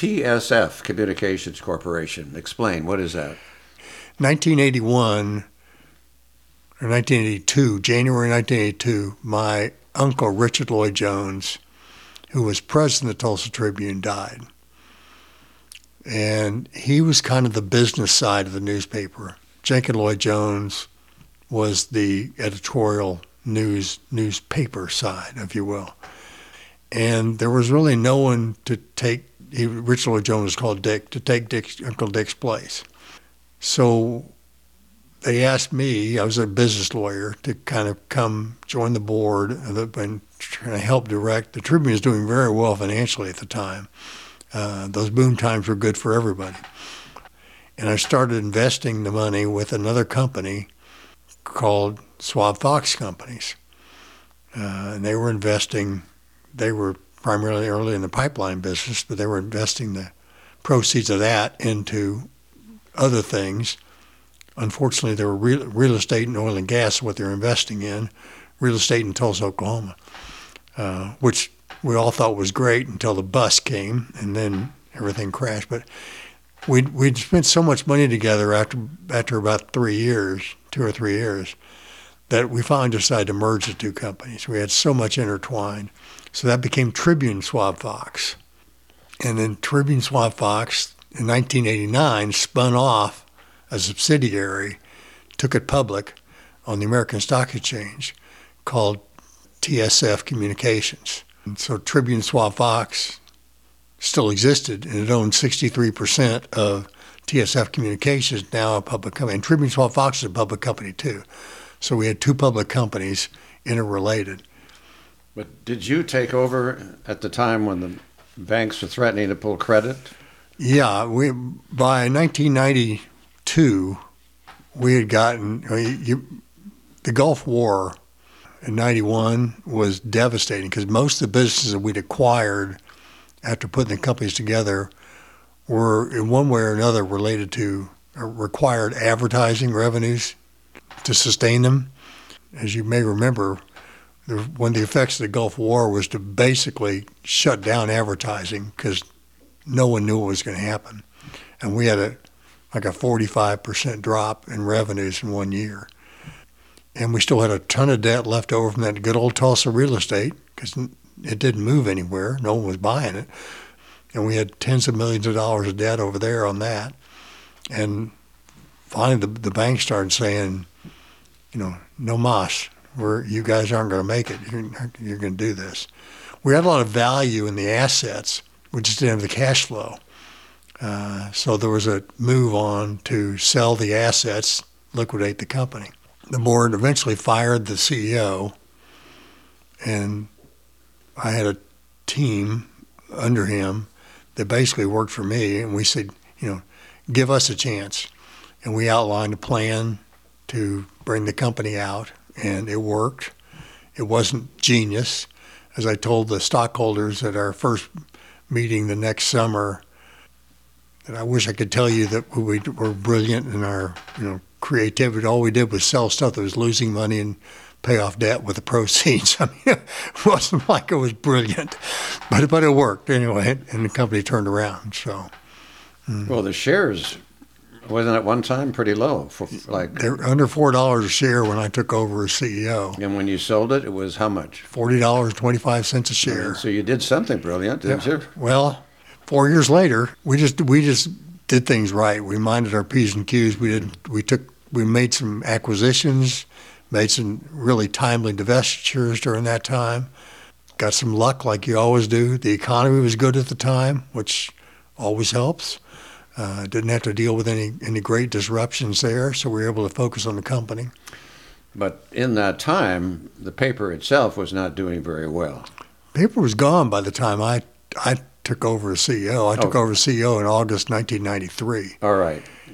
TSF Communications Corporation. Explain, what is that? 1981 or 1982, January 1982, my uncle, Richard Lloyd Jones, who was president of the Tulsa Tribune, died. And he was kind of the business side of the newspaper. Jenkins Lloyd Jones was the editorial newspaper side, if you will. And there was really no one to take, Richard Lloyd Jones was called Dick, to take Uncle Dick's place. So they asked me, I was a business lawyer, to kind of come join the board and try to help direct. The Tribune was doing very well financially at the time. Those boom times were good for everybody. And I started investing the money with another company called Schwab Fox Companies. And they were primarily early in the pipeline business, but they were investing the proceeds of that into other things. Unfortunately, they were real estate and oil and gas, what they were investing in, real estate in Tulsa, Oklahoma, which we all thought was great until the bust came, and then everything crashed. But we'd spent so much money together after about 2 or 3 years, that we finally decided to merge the two companies. We had so much intertwined. So that became Tribune Schwab Fox. And then Tribune Schwab Fox in 1989 spun off a subsidiary, took it public on the American Stock Exchange, called TSF Communications. And so Tribune Schwab Fox still existed, and it owned 63% of TSF Communications, now a public company. And Tribune Schwab Fox is a public company too. So we had two public companies interrelated. But did you take over at the time when the banks were threatening to pull credit? Yeah, by 1992, we had gotten, the Gulf War in 91 was devastating because most of the businesses that we'd acquired after putting the companies together were in one way or another related to required advertising revenues to sustain them. As you may remember, one of the effects of the Gulf War was to basically shut down advertising because no one knew what was going to happen. And we had a 45% drop in revenues in 1 year. And we still had a ton of debt left over from that good old Tulsa real estate because it didn't move anywhere. No one was buying it. And we had tens of millions of dollars of debt over there on that. And finally the bank started saying, no mas, you guys aren't going to make it. You're going to do this. We had a lot of value in the assets. We just didn't have the cash flow. So there was a move on to sell the assets, liquidate the company. The board eventually fired the CEO, and I had a team under him that basically worked for me, and we said, give us a chance. And we outlined a plan to bring the company out, and it worked. It wasn't genius. As I told the stockholders at our first meeting the next summer, that I wish I could tell you that we were brilliant in our creativity. All we did was sell stuff that was losing money and pay off debt with the proceeds. I mean, it wasn't like it was brilliant, but it worked anyway, and the company turned around. So, Well, the shares wasn't at one time pretty low, they were under $4 a share when I took over as CEO. And when you sold it, it was how much? $40.25 a share. So you did something brilliant, didn't you? Well, 4 years later, we just did things right. We minded our P's and Q's. We made some acquisitions, made some really timely divestitures during that time. Got some luck like you always do. The economy was good at the time, which always helps. Didn't have to deal with any great disruptions there, so we were able to focus on the company. But in that time, the paper itself was not doing very well. Paper was gone by the time I took over as CEO. I took over as CEO in August 1993. All right.